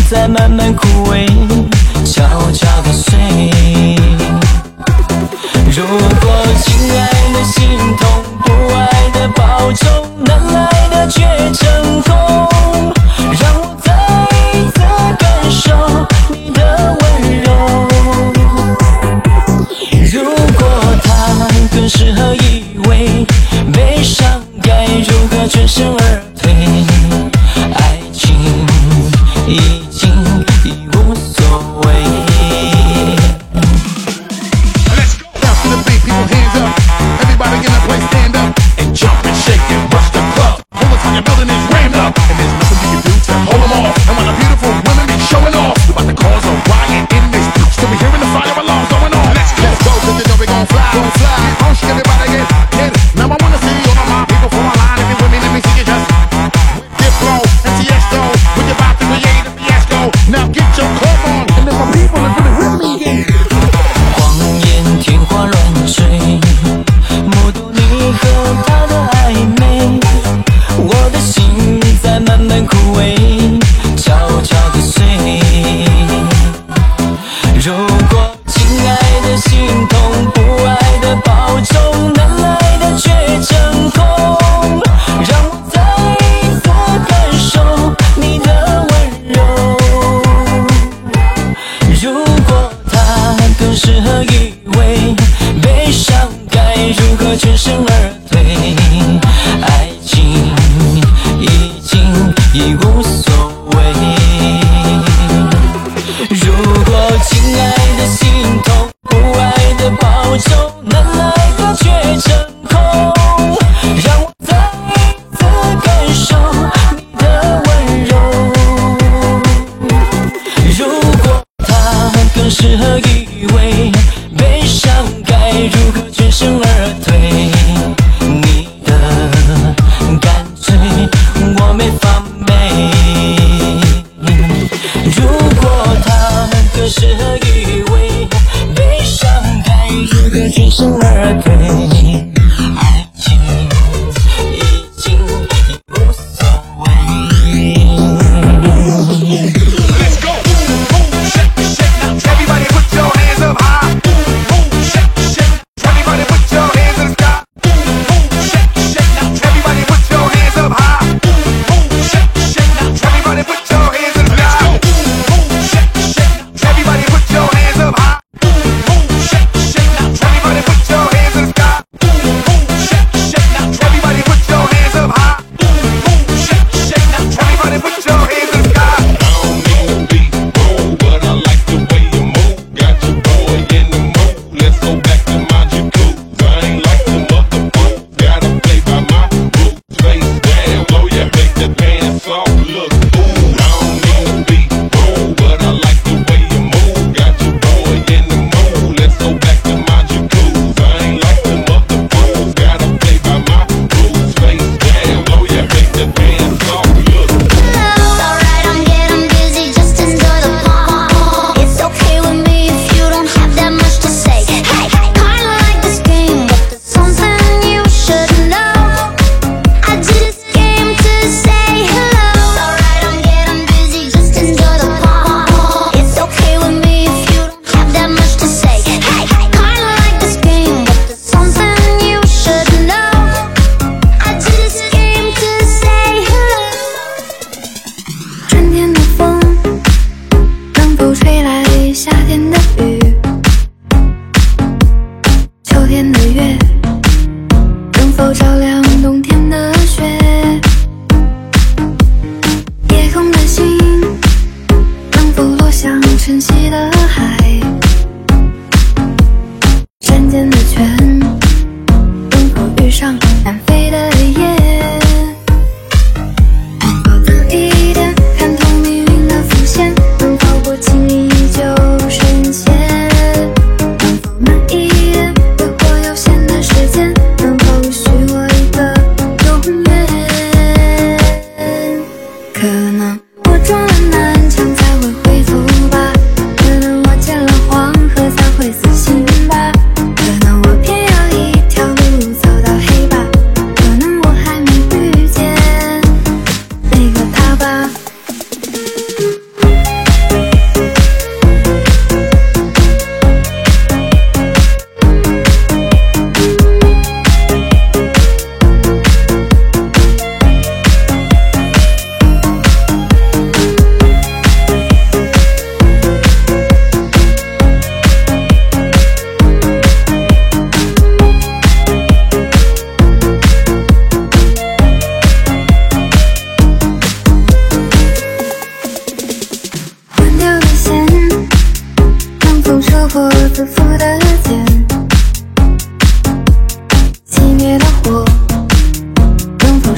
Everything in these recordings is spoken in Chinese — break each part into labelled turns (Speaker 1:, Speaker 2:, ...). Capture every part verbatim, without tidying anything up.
Speaker 1: 在慢慢枯萎，悄悄地碎。如果亲爱的心痛，不爱的保重，难来的却成空，让我再一次感受你的温柔。如果它更适合依偎，悲伤该如何全身而退？爱情已经已无所谓。
Speaker 2: Let's go. Bounce to the beat, people hands up. Everybody in the place stand up and jump and shake and rush the club. Whole entire building is rammed up and there's nothing you can do to hold them off. And when the beautiful women be showing off, we about to cause a riot in this bitch. So we hearing the fire alarms going on. Let's go, let's go, cause you know we gon' fly, gon' fly. Get on, everybody get, get it. Now I wanna see all of my people for a line. If you with me, let me see you just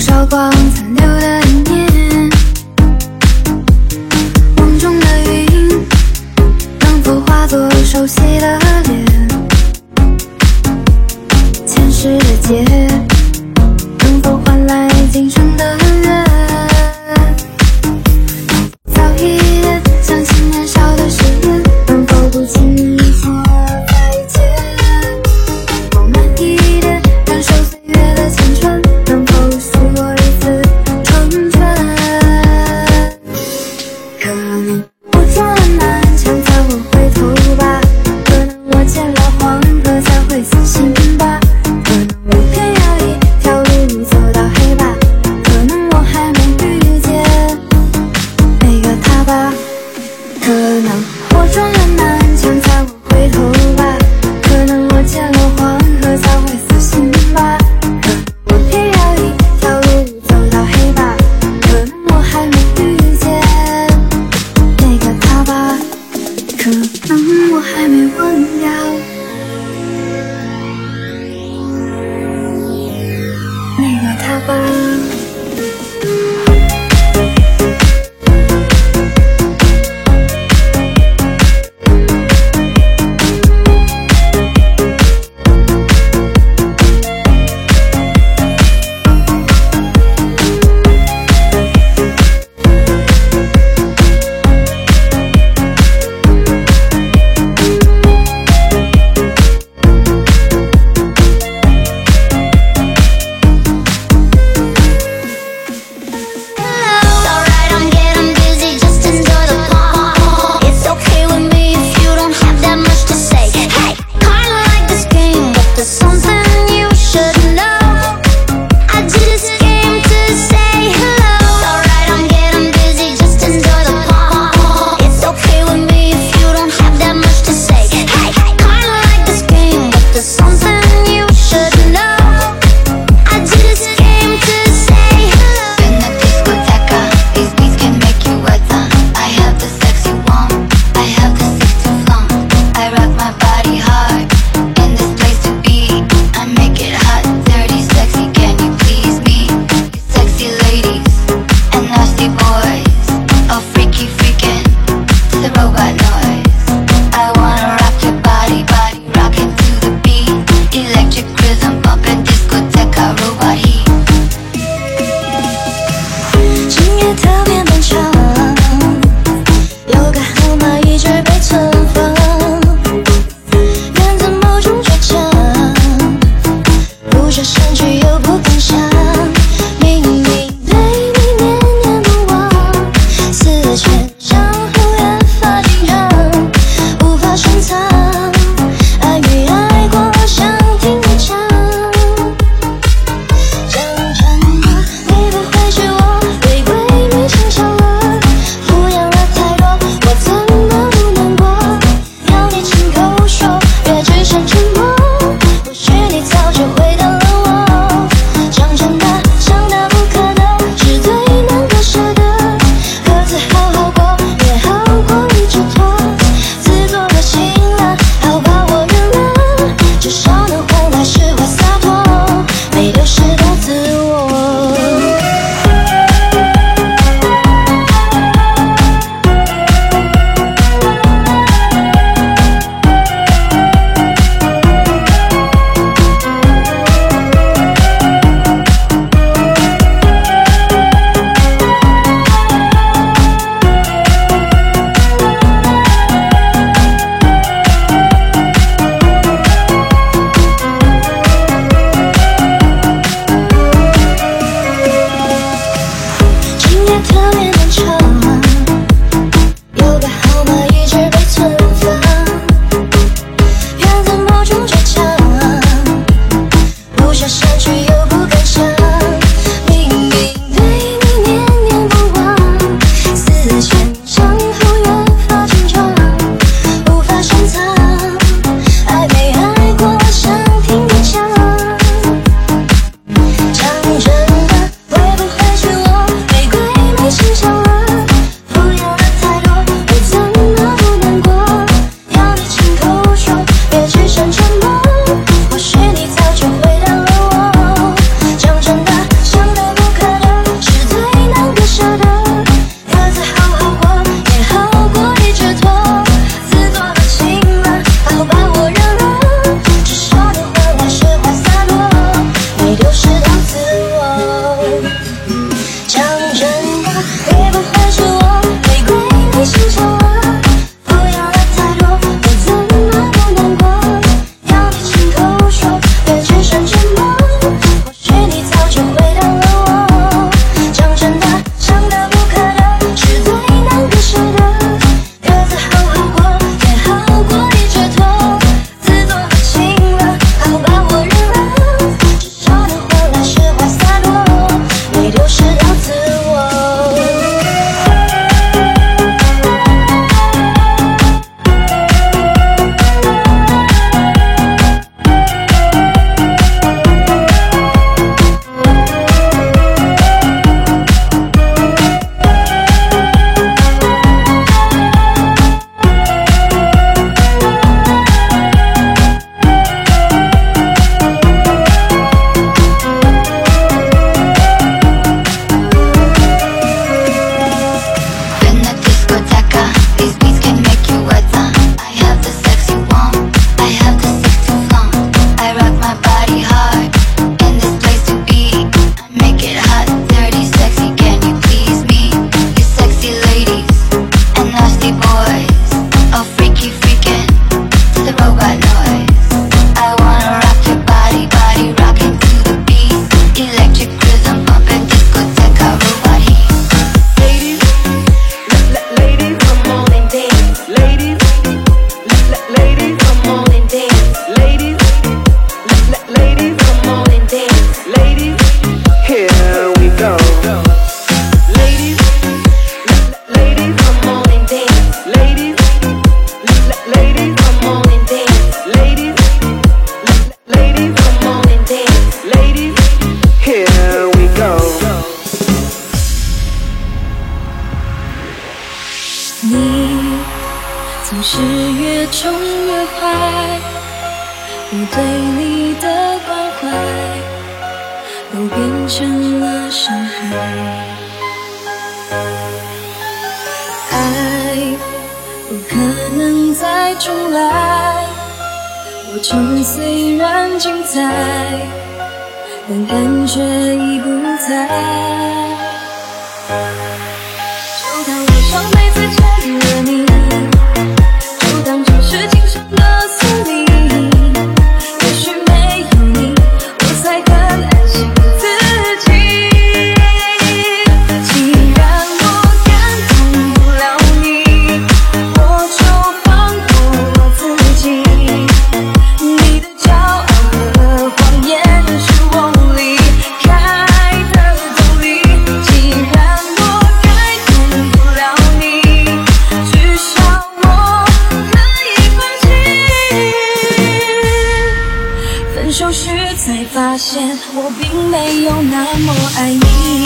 Speaker 3: 少光残留的一念，梦中的云能否化作熟悉的脸，前世的劫能否换来今生的缘，早一点相信年少的誓言，能否不经意说再见，往慢一点感受岁月的缱绻，能否许我一次成全，可能我撞了南墙才会回头吧，可能我见了黄河才会死心吧，可能我偏要一条路走到黑吧，可能我还没遇见那个他吧，可能我撞了南墙才会回头吧，可能我见了黄河才会死心吧，可能我偏要一条路走到黑吧，可能我还没遇见那个他吧，可能我还没忘掉那个他吧。
Speaker 4: 会不会是我玫瑰没欣赏了，不要的太多，会走
Speaker 3: 讲真的，会不会是我玫瑰你欣赏了？不要了太多，我怎么不难过？要你亲口说，别只剩沉默。或许你早就回答了我。讲真的，伤得不可得，是最难割舍的。日子好好过，也好过你解脱。自作多情了，好吧我认了，至少能换来释怀洒脱，没丢失掉自我。你总是越宠越坏，我对你的关怀都变成了伤害。爱不可能再重来，过程虽然精彩，但感觉已不在。就当我上辈子欠了你，就当这是今生的宿命。也许没有你，我才更安心自己。既然我感动不了你，我就放过我自己。你的骄傲和谎言是我离开的动力。既然我改变不了你，至少我可以放弃。分手时才发现，我并没有那么爱你。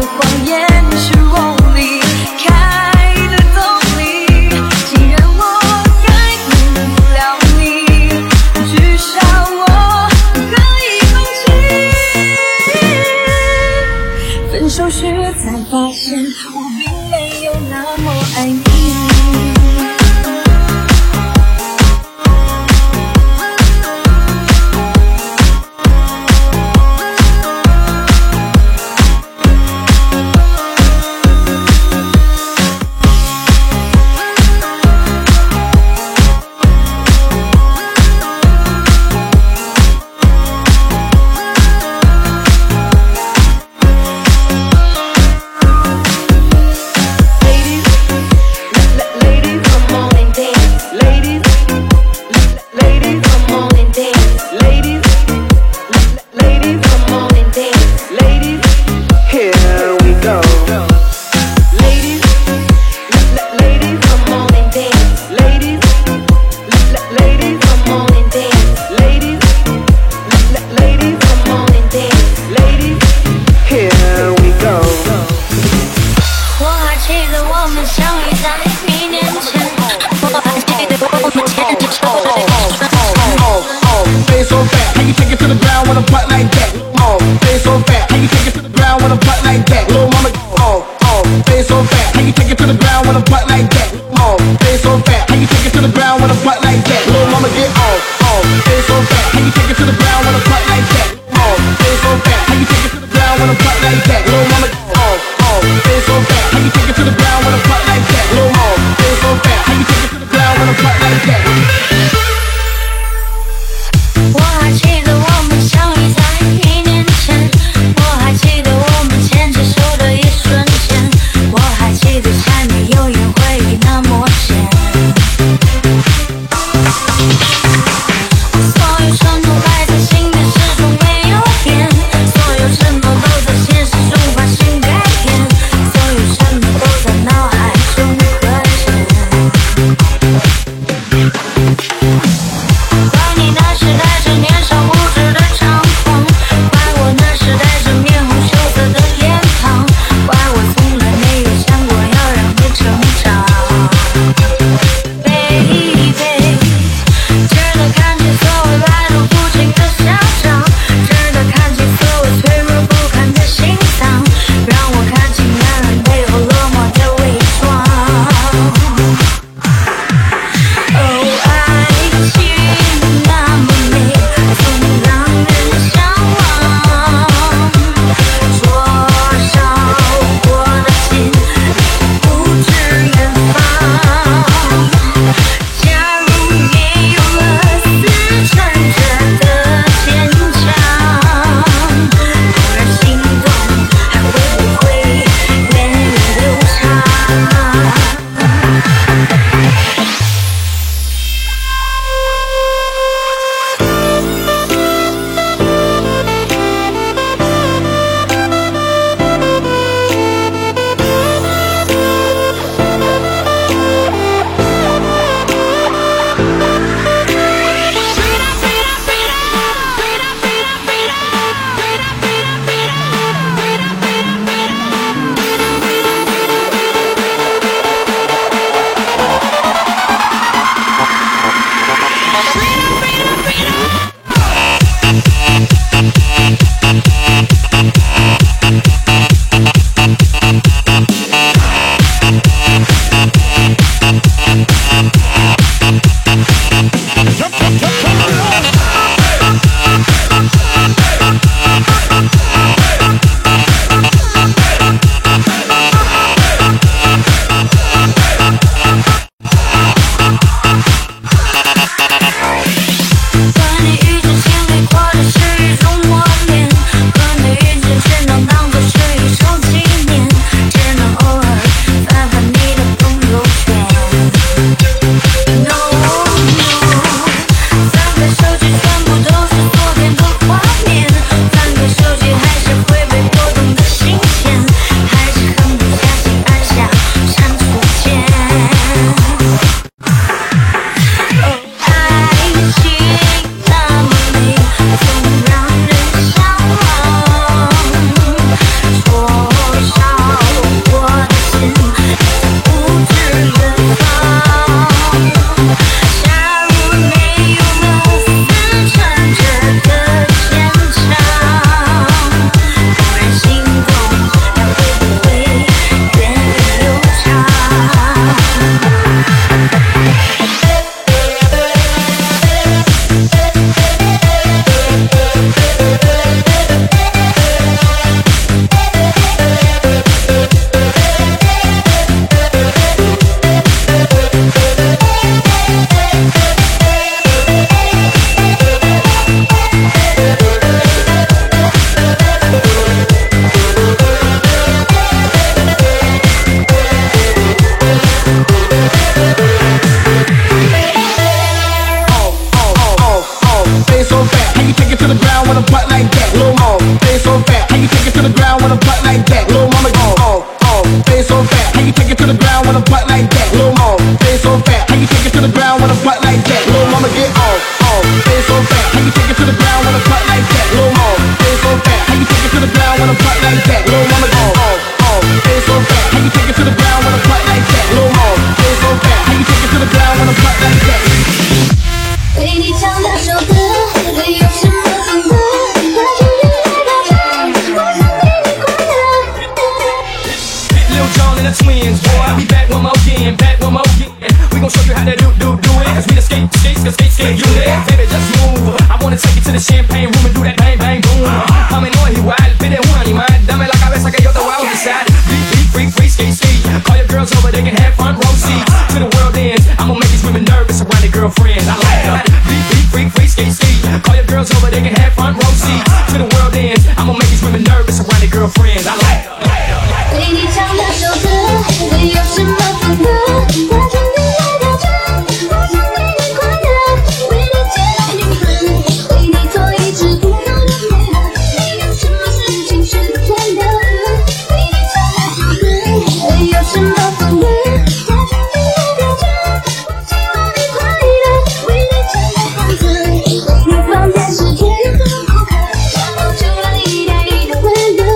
Speaker 3: 我
Speaker 2: with a butt like that. Little mama get off, off, stay so fat. How you take it to the ground with a butt like that? Off, stay so fat. How you take it to the ground with a butt like that? Little mama off, off, stay so fat. How you take it to the ground with a butt like that? Little mama stay so fat. How you take it to the ground with a butt like that?
Speaker 3: 我还记得我们相遇在一年前，我还记得我们牵着手的一瞬间，我还记得柴米油盐回忆那么咸。所有承诺摆在心里始终没有变，所有承诺都在现实中发生改变，所有承诺都在脑海中搁浅。怪你那时带着年少无知的猖狂，怪我那时带着面红羞涩的脸庞，怪我从来没有想过要让你成长。Baby， 值得看见所谓来路不尽的嚣张，值得看见所谓脆弱不堪的心脏，让我看清男人背后落寞的伪装。哦，爱情那么美，总让人向往。多少我的心不知远方。假如没有了死撑着的坚强，突然心动，还会不会源远流长？和你遇见经历过的是一种磨练，和你遇见只能当作是一种纪念，只能偶尔翻翻你的朋友圈。No no， 翻开手机全部都是昨天的画面，翻开手机还是会被波动的心弦，还是狠不下心按下删除键。爱情那么美，总让人向往。多少我的心不知远方。假如没有了死撑着的坚强，突然心动，还会不会源远流长？
Speaker 2: Stay so fat. How you take it to the ground with a butt like that? Little mom, stay so fat. How you take it to the ground with a butt like that? Little mama, oh, oh, oh, stay so fat. How you take it to the ground with a butt like that? Little mom, stay so fat. How you take it to the ground with a butt like that? Little mama, get off, off, stay so fat. How you take it to the ground with a butt like that? Little mom, stay so fat. How you take it to the ground with a butt like that? Little mama, oh, oh, oh, stay so fat. How you take it to the ground with a butt like that? Little mom, stay so fat. How you take it to the ground with a butt like that?
Speaker 3: 对你唱那首歌，会有什么风格？我就越来越大，我想给你快乐。
Speaker 1: Lil Jon and the twins, boy, we back one more again, back one more again. We gon' show you how to do, do, do it. 'Cause we the scared you there, baby, just move. I wanna take you to the champagne room and do that bang, bang, boom. Mami, no es igual, pide un animal. Dame la cabeza que yo te voy a bautizar. Beat, beat, free, free, skate, skate. Call your girls over, they can have front row seats. To the world ends, I'ma make these women nervous around their girlfriends. I like that. Beat, beat, free, free, skate, skate. Call your girls over, they can have front row seats. To the world ends, I'ma make these women nervous around their girlfriends. I like that.
Speaker 3: 为你唱那首歌，会有什么风格？他天天来挑战，我想为你快乐，为你借来灵魂，为你做一只古老的美人。没有什么事情是不变的。为你唱那首歌，会有什么风格？他天天来挑战，我希望你快乐，为你承担分寸，为你放遍世界有多不可，想要就让你带一个温柔。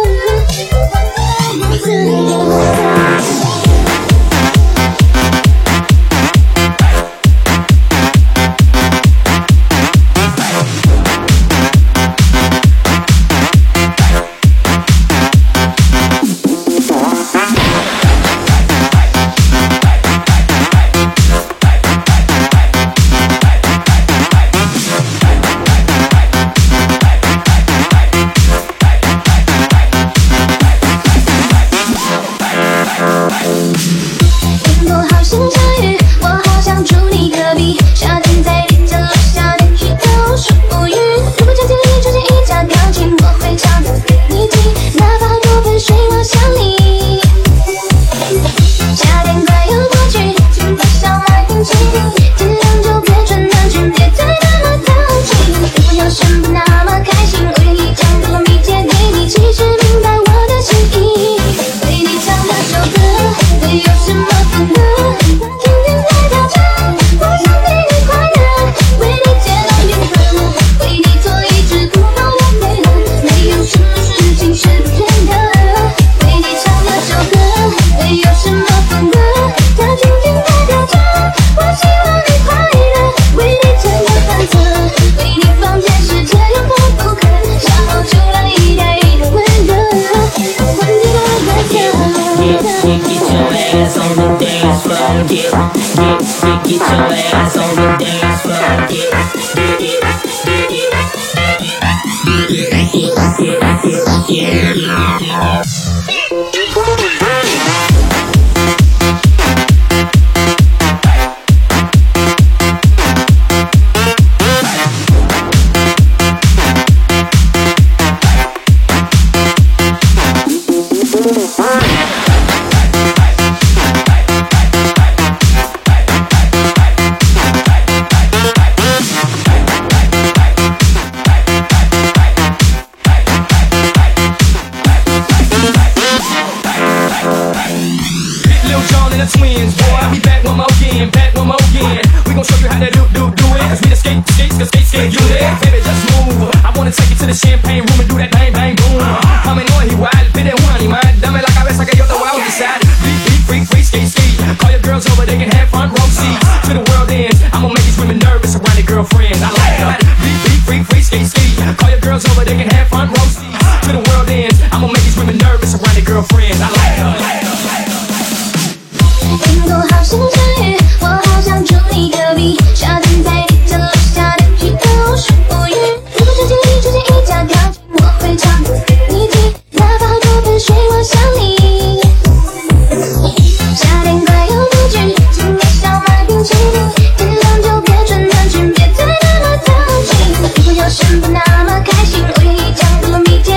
Speaker 3: 什么那么开心？为你讲出了秘诀。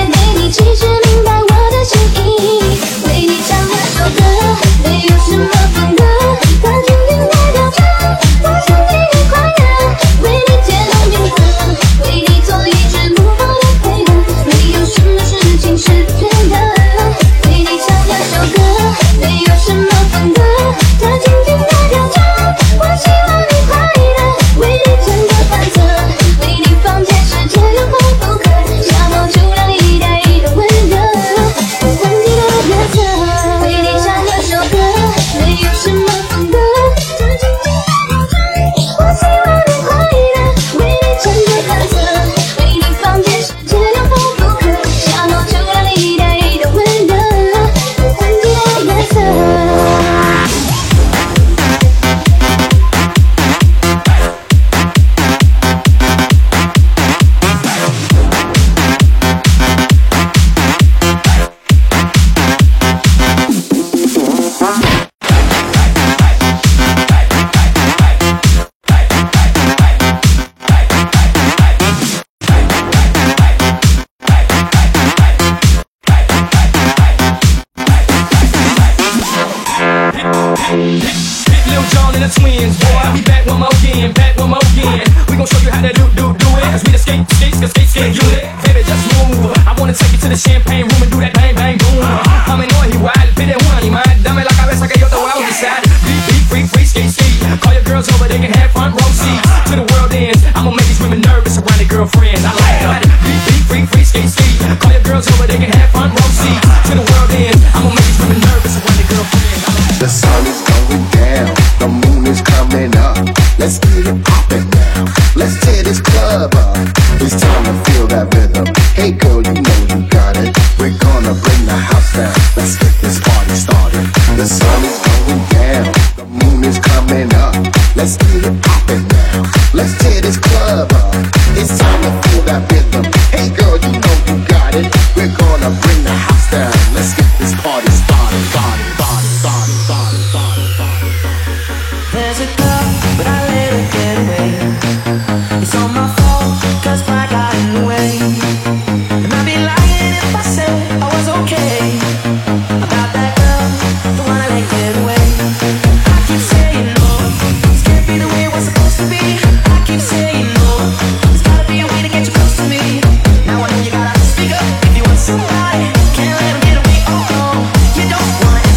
Speaker 2: poppin' now. Let's tear this club up. It's time to feel that rhythm. Hey girl, you know you got it. We're gonna bring the house down. Let's get this party started. The sun is going down. The moon is coming up. Let's get it poppin' now. Let's tear this club up. It's time to feel that rhythm. Hey girl, you know you got it. We're gonna bring the house down. Let's get this party started. Started, started, started, started, started, started.
Speaker 1: There's a girl, but I let her get away. It's all my fault, cause pride got in the way. And I'd be lying if I said I was okay about that girl, the one I let get away. I keep saying no, this can't be the way it was supposed to be. I keep saying no, there's gotta be a way to get you close to me. Now I know you gotta speak up if you want somebody. Can't let him get away, oh no. You don't wanna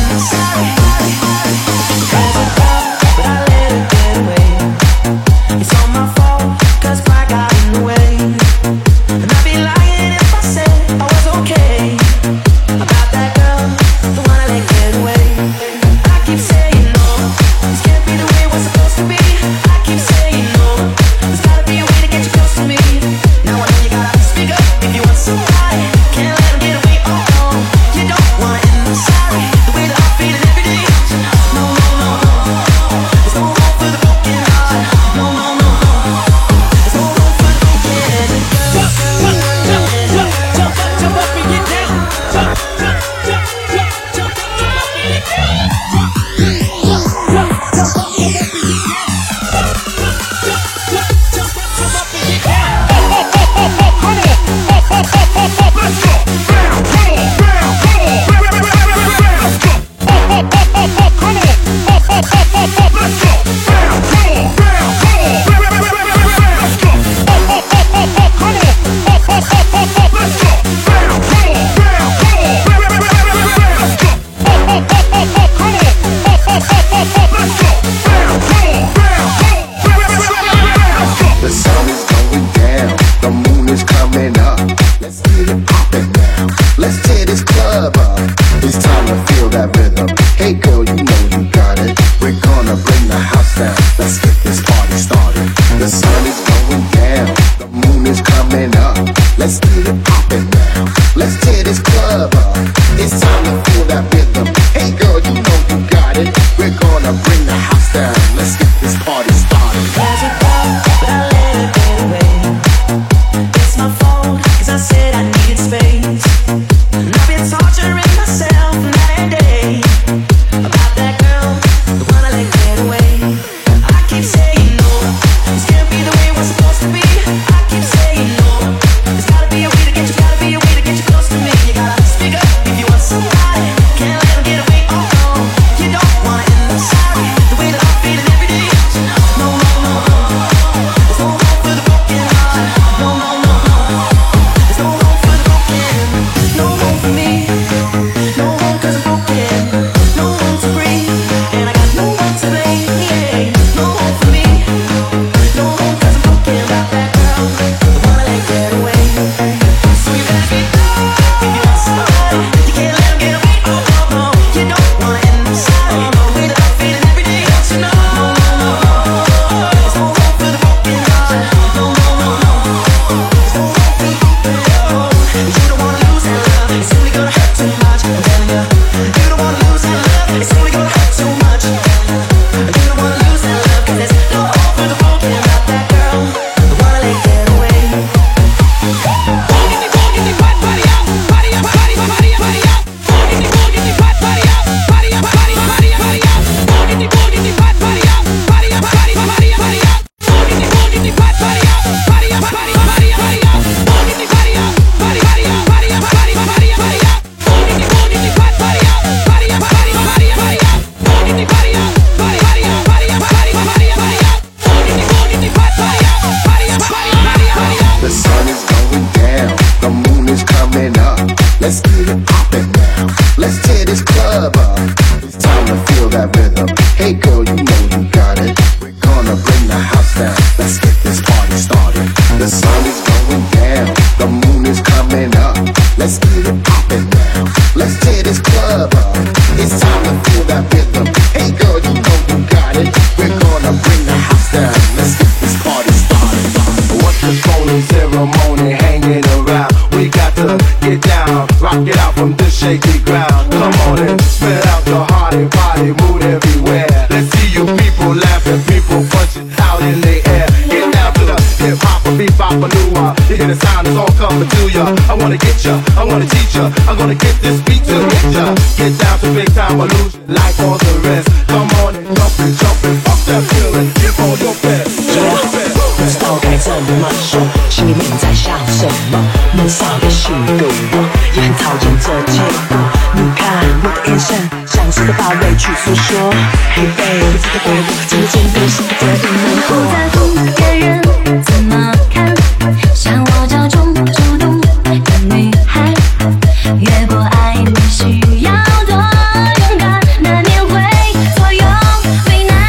Speaker 2: shaky ground. Come on and spit out your heart and body, mood everywhere. Let's see you people laughing, people punching out in the air. Get down to the hip hop, beat bop, a new one. You hear the sound, it's all coming to ya. I wanna get ya, I wanna teach ya. I'm gonna get this beat to hit ya. Get down to big time illusion, like all the rest. Come on and jump and jump and fuck that feeling. Give all your best.
Speaker 1: 不知道该怎么说，心里面在想什么？闷骚的性格，我也很讨厌这结果。你看我的眼神，像是在把委屈诉说。Hey baby， 这个回路，怎么真的是不得已难过？
Speaker 3: 不在乎别人怎么看，像我这种主动的女孩，越过爱你需要多勇敢，难免会左右为难。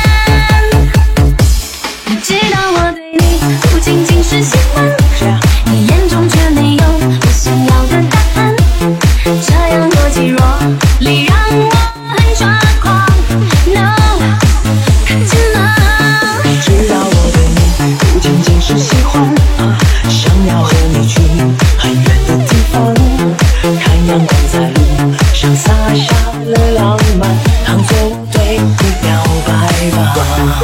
Speaker 3: 你知道我对你不仅仅是喜欢，你眼中却没有我想要的答案，这样若即若离让我很抓狂。No， 看见了。
Speaker 1: 你知道我对你不仅仅是喜欢，啊，想要和你去很远的地方，看阳光在路上洒下了浪漫，当作我对你表白吧。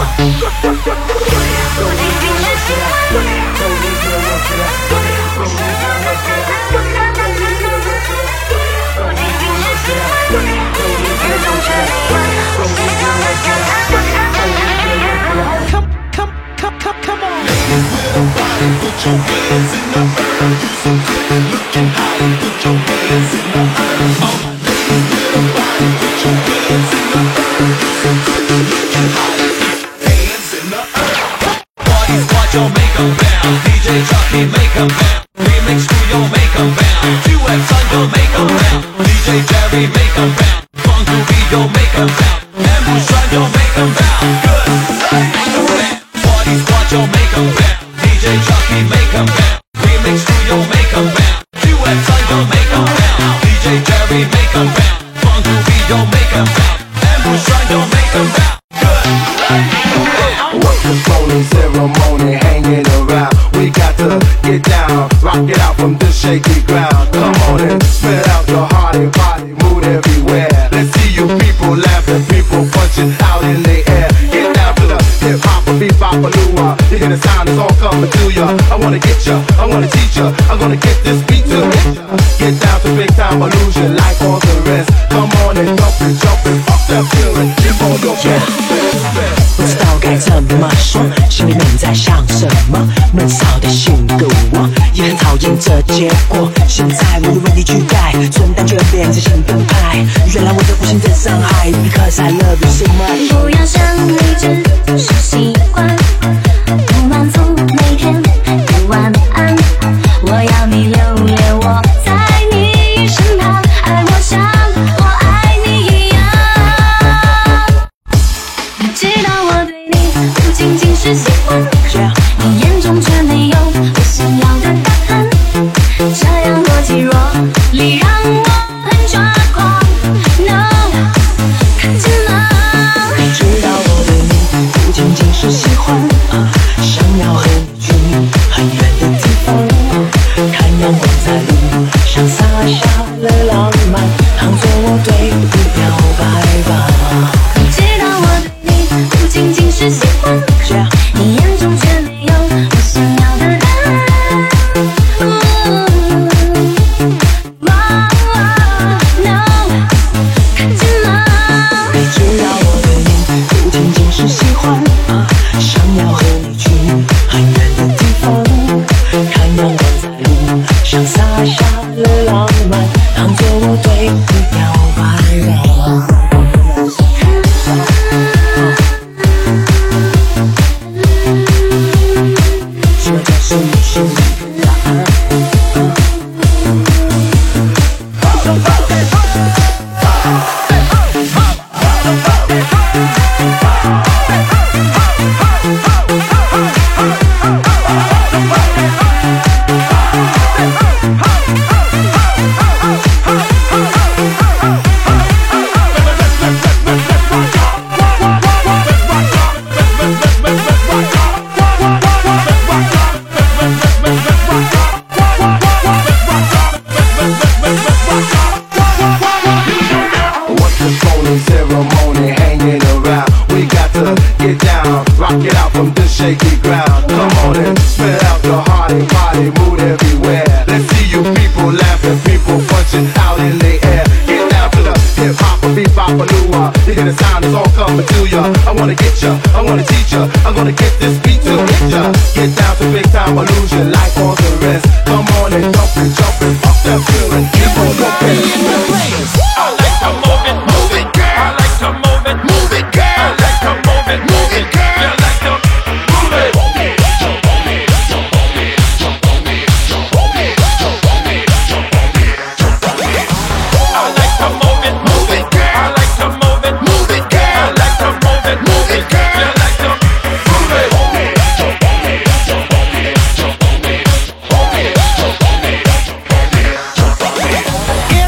Speaker 2: Put your hands in the air. You so good, looking high. Put your hands in the air. All my ladies, little body. Put your hands in the air. You so good, looking high. Hands in the air.
Speaker 4: Party squad, your makeup bound. D J drop me makeup bound. Remix to your makeup bound. Duets on your makeup bound. D J Jerry makeup bound. Funk to be your makeup bound. Ambush on your makeup bound. Good. Party squad, your makeup bound. D J drop me makeup bound. Remix to your makeup bound. Duets on your makeup bound. D J Jerry makeup bound. Funk to be your makeup bound. Ambush on your makeup bound. Good.
Speaker 2: What's the phony ceremony hanging around? We got to get down, rock it out from this shaky ground. Come on and spit out your heart and body, mood everywhere. Let's see you people laughing, people punching out in the air. Get down to the hip hop, beat bop, a new one. You hear the sound, it's all coming to ya. I wanna get ya, I wanna teach ya. I'm gonna get this beat to hit ya. Get down to big time illusion, like all the rest. Come on and jump and jump and fuck that feeling. Give all your best.
Speaker 1: 不知道该怎么说，心里面在想什么？闷骚的性格，我也很讨厌这结果。现在我的问题去改，存单却变成新品牌。原来我的无心在伤害 ，Because I love you so much。
Speaker 3: 不要想你只是习惯，不满足每天的晚安。我要你留恋我在你身旁，爱我像我爱你一样。你知道我对你不仅仅是喜欢，你眼中却没有我想要的答案，这样若即若离让我很抓狂。No， 看见了。
Speaker 1: 你知道我对你不仅仅是喜欢，啊，想要和你去很远的地方，看阳光在路上洒下了浪漫，当作我对你表白吧。
Speaker 3: 你知道我对你不仅仅是喜欢，你眼中却没有我想要的答案。No， 看见了。
Speaker 1: 你知道我对你不仅仅是喜欢，啊，想要和你去很远的地方，看阳光在路上洒下了浪漫，当作我对你表白吧。这就是你心里的答案。
Speaker 2: Hey,
Speaker 5: shaky ground. Come on and spread out your hearty, body, mood everywhere. Let's see you people laughing, people punching out in the air. Get down to the hip hop, beat bop, a new one. You hear the sound, it's all coming to ya. I wanna get ya, I wanna teach ya. I'm gonna get this beat to hit ya. Get down to big time illusion, like all the rest. Come on and jump and jump and fuck that feeling. Keep on jumping.
Speaker 4: I like to move it, move it, girl. I like to move it, move it, girl. I like to move it, move it, girl. I like to move it. Jump on me, jump on me, jump on me, jump on me, jump on me, jump on me, jump on me. I like to move it, move it, girl. I like to move it, move it, girl. I like to move it, move it, girl. I like to move it. Jump on me, jump on me, jump on me, jump on me, jump on me, jump on me, jump on me.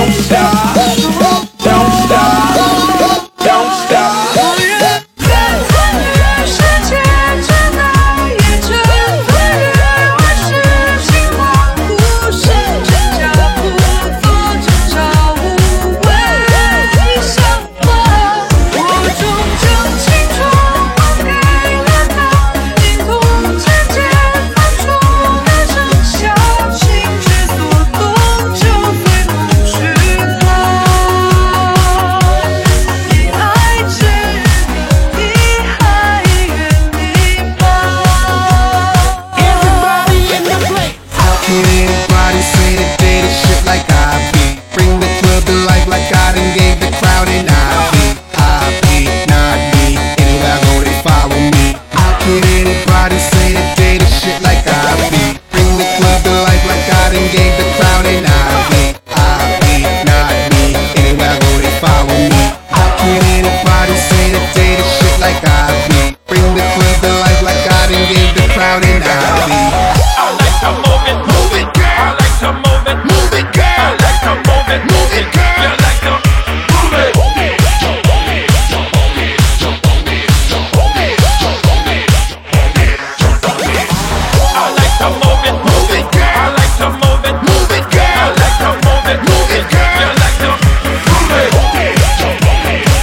Speaker 1: Don't stop, don't stop, don't stop.
Speaker 6: 我人在参与世界，真的也真的越我是心慌，不是真假不做挣扎，无谓想法。我终将青春还给了他，灵通之间放出的真相，心之所动就随风去吧。你爱之人，你还愿你吧。
Speaker 1: Everybody in the place.
Speaker 5: How can anybody say that they the shit like I be? Bring the club to life like I done gave the crowd an I be. I be, not me. Anywhere I go, they follow me. How can anybody say that they the shit like I be? Bring the club to life like I done gave the crowd an I be. I be, not me. Anywhere I go, they follow me. How can anybody say that they the shit like I be? Bring the club to life like I done gave the crowd an I be.
Speaker 4: I like to move it, move it, girl. I like to move it, move it, girl. I like to move it, move it, girl. You like to move it. I like to move it, move it, girl. I like to move it, move it, girl. I like to move it, move it, girl. You like to move it.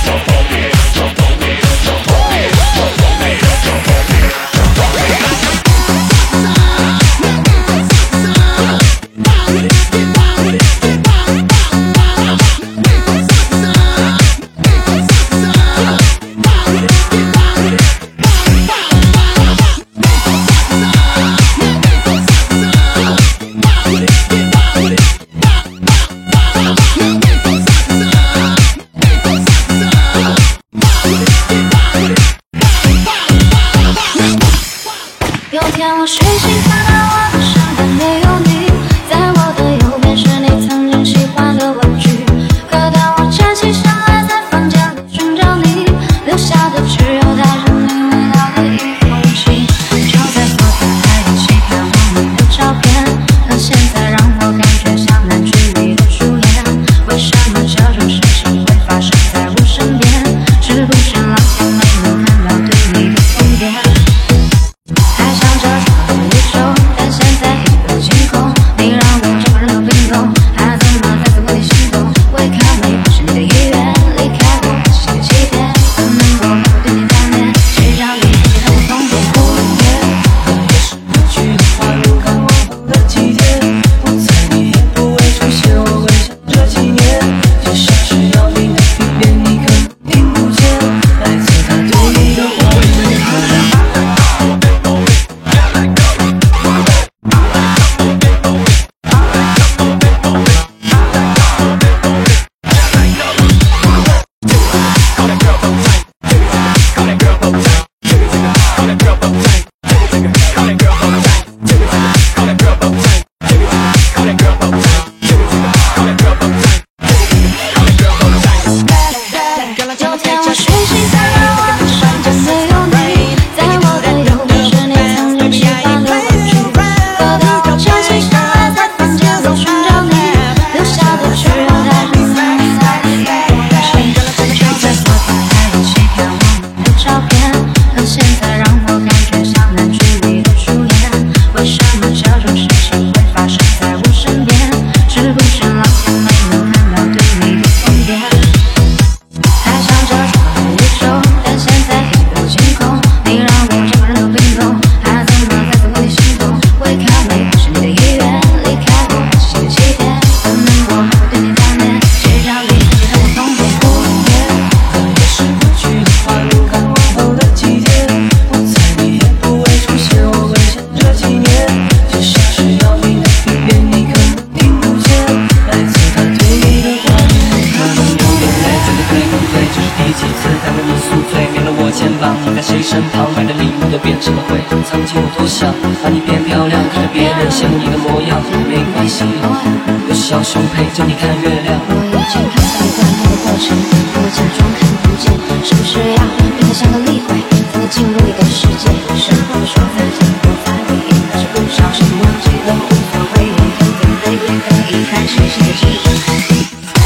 Speaker 1: 把你变漂亮，看着别人羡慕你的模样，没关系，有小熊陪着你看月亮。
Speaker 3: 我眼睛看到你断头的过程，我假装看不见，是不是要变得像个厉鬼，才能进入你的世界？生活说再见，我在回忆，但是不小心忘记了，无所谓，也可以，也可以开始写诗。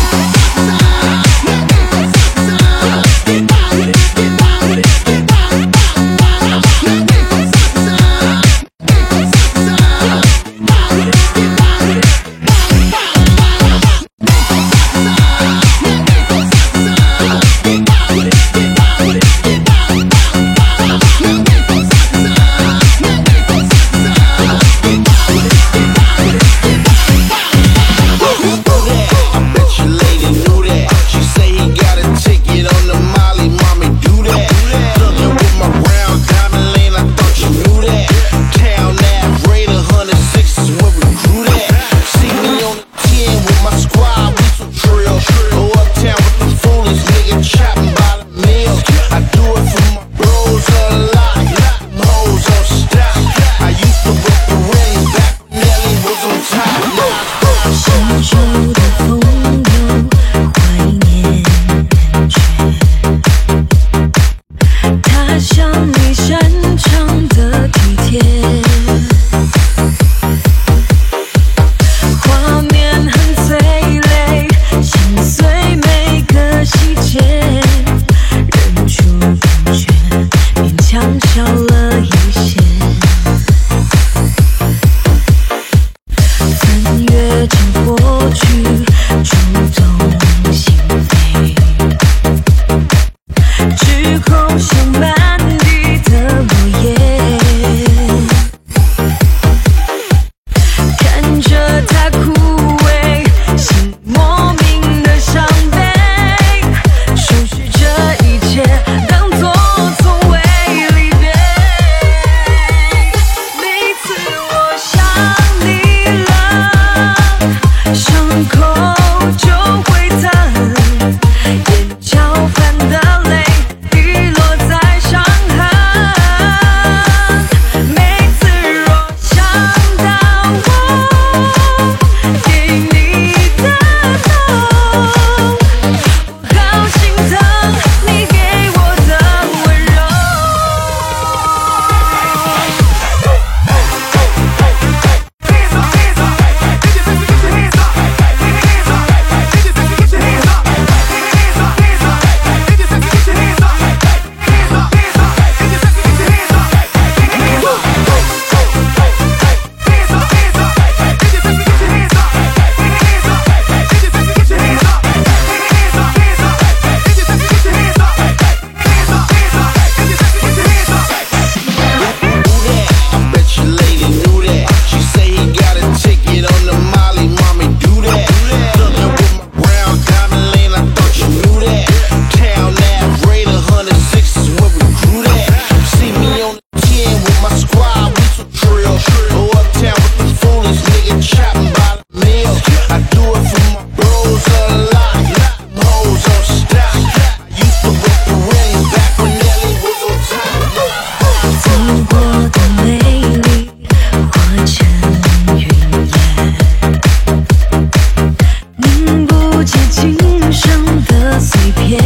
Speaker 3: 不解今生的碎片，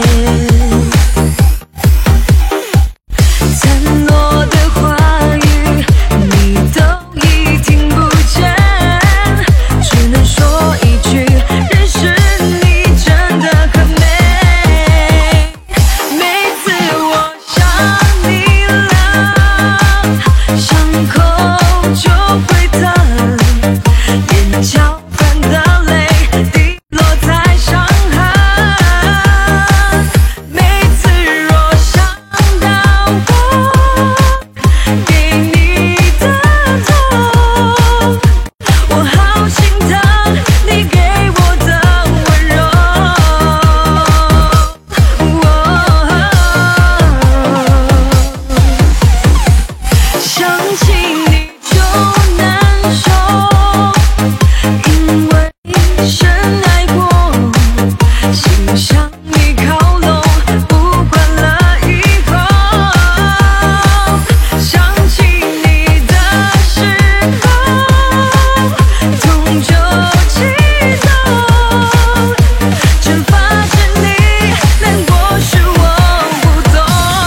Speaker 3: 散落的话语你都已听不见，只能说一句认识你真的很美。每次我想你了，伤口就会疼，眼角泛的泪滴落在伤痕。每次若想到我给你的痛，我好心疼你给我的温柔。想起你就难受，因为深爱过，心向你靠拢，不管了以后。想起你的时候，痛就激动，真发现你难过时我不懂。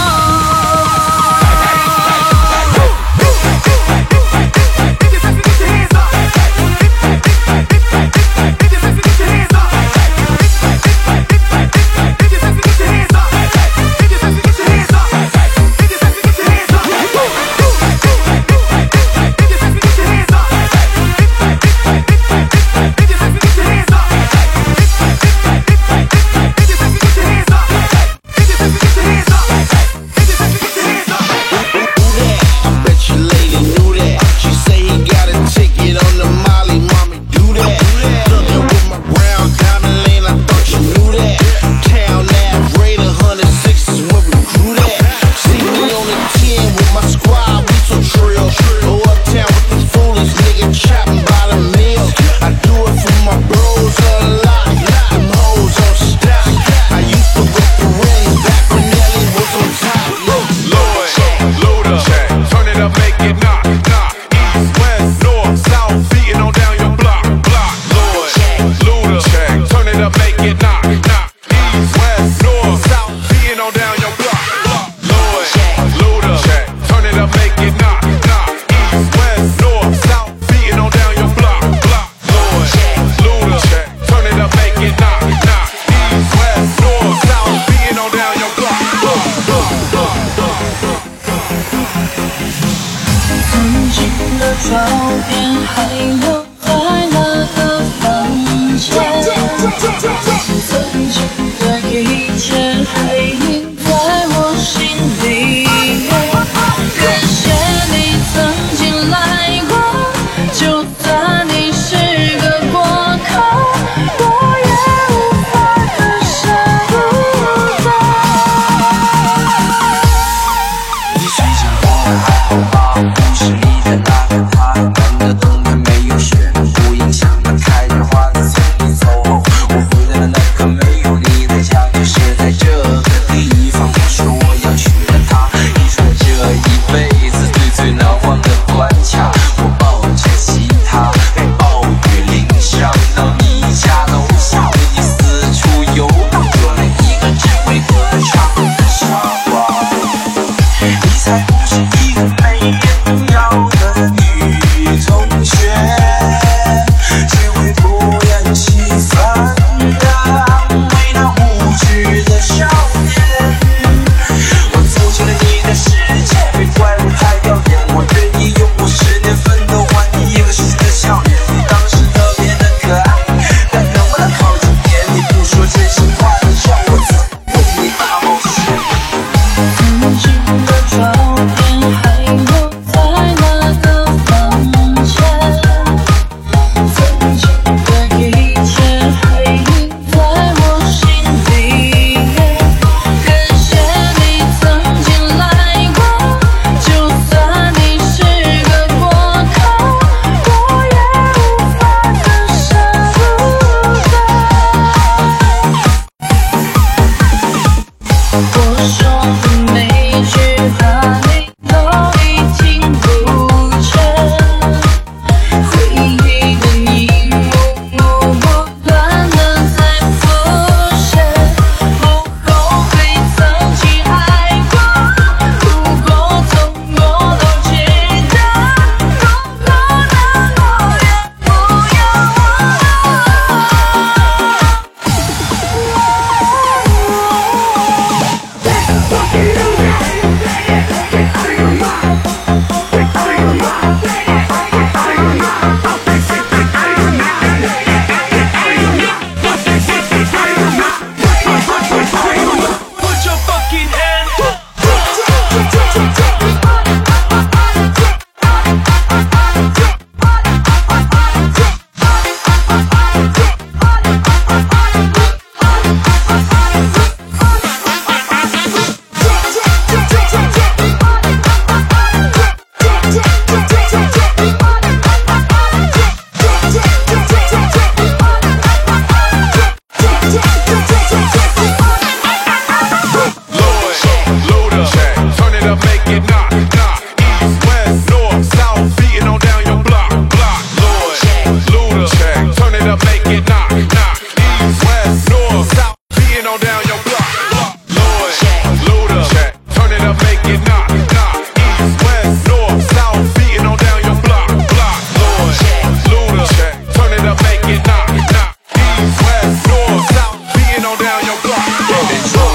Speaker 5: I bet your lady knew that. She say he got a ticket on the Molly, mommy, do that. Looking with my brown diamond lane, I thought you knew that. Town Ave, Raider, one oh six is where we grew that. See me on the ten with my squad, we so trill. Go uptown with the foolish nigga chopping by the mill. I do it for my bros a lot, them hoes on stock. I used to rip the rings back when Nelly was on top.
Speaker 2: Lord, Luda, turn it up, make it knock, knock. East, west, north, south, beating on down your block, block. Lord, Luda, turn it up, make it knock, knock. East, west, north, south, beating on down your block, block. Lord, Luda, turn it up, make it knock, knock. East, west, north, south, beating on down your block, block. Lord, Luda, turn it up, make it knock, knock. East, west, north, south, beating on down your block, block, block, block, block.
Speaker 1: 曾经的照片还留在那个房间，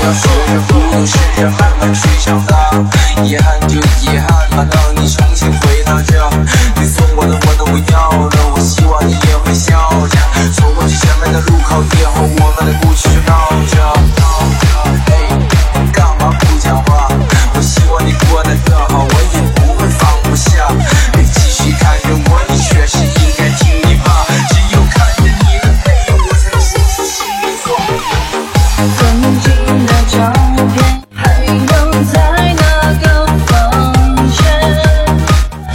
Speaker 7: 要学着不懂事，慢慢去长大。遗憾就遗憾吧，等你重新回到这，你送我的我都不要了，我希望你也会笑着。走过去前面的路口以后，我们的故事就闹着。嘿，干嘛不讲话？我希望你过得更好，我也不会放不下。别继续看着我，你确实应该听你话。只有看着你的背影，我才能舒服心里话。
Speaker 6: 曾经的照片还留在那个房间，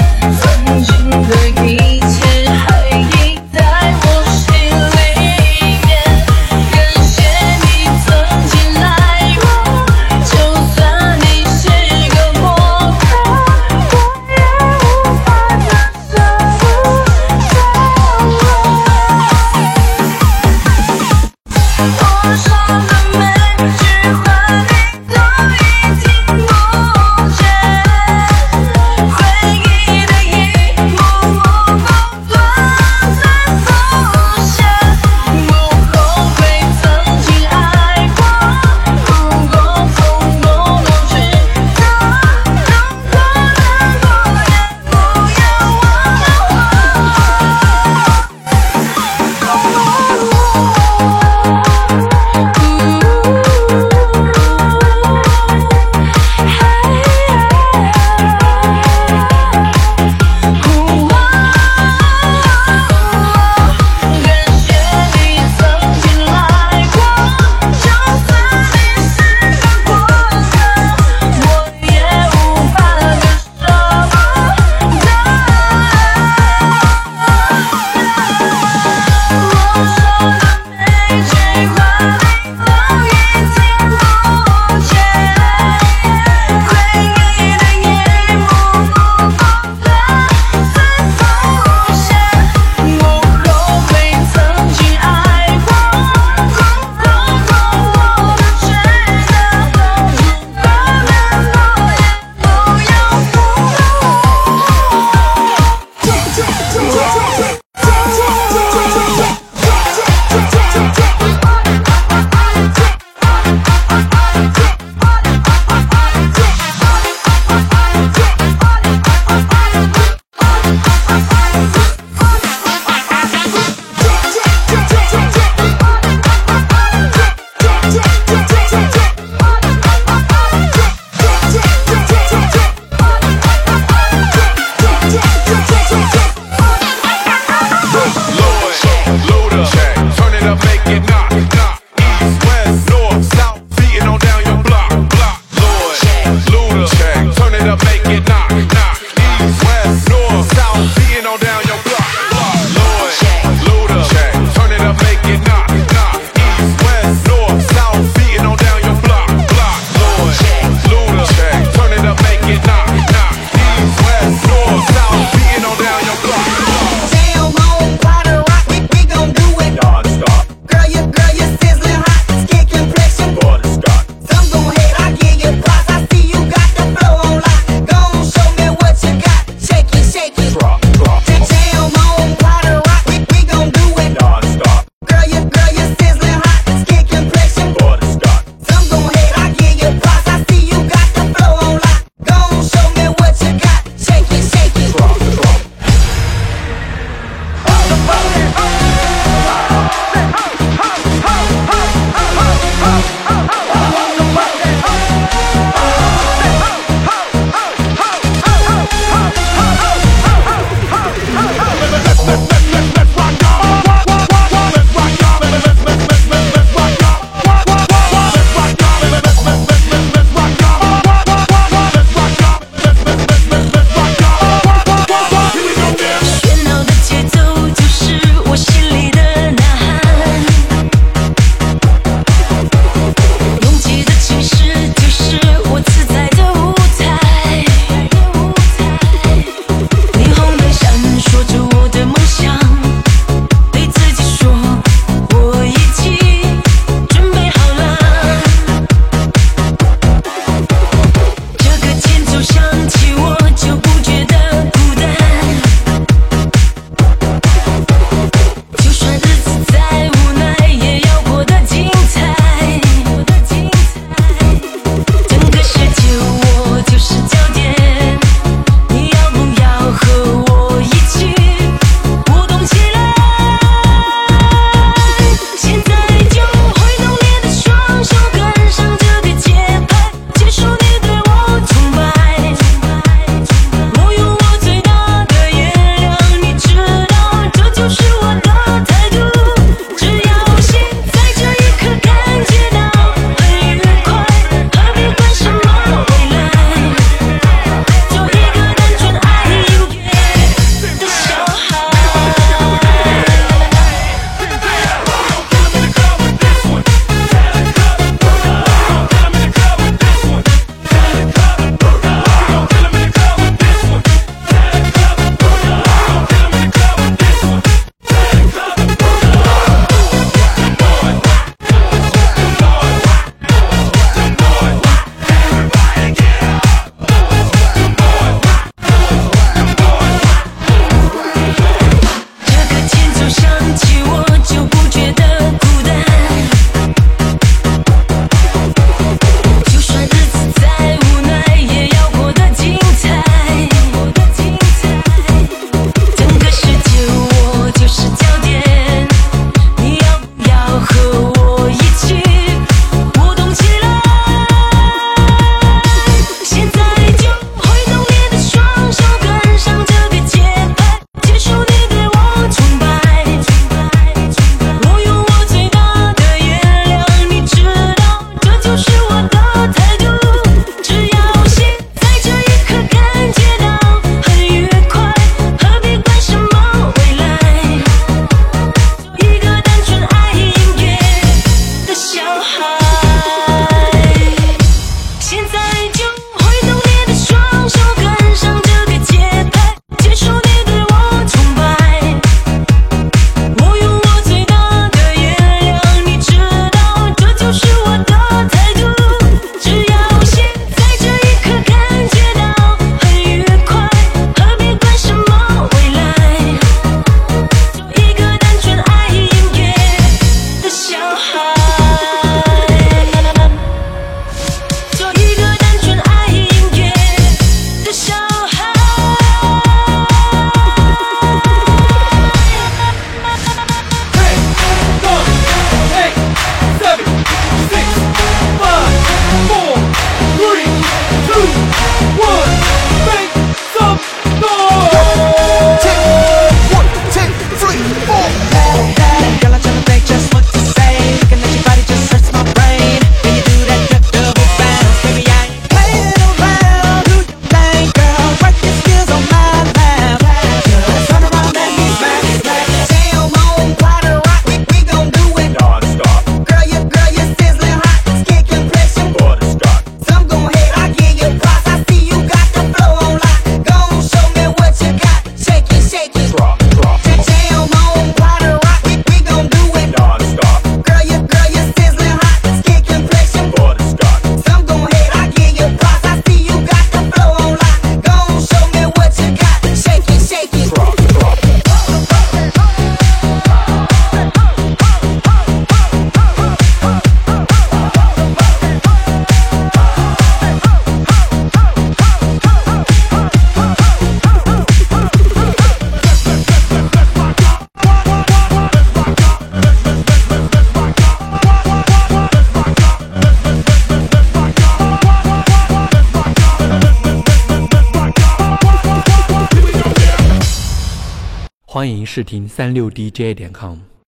Speaker 8: 欢迎试听三六 D J 点 com。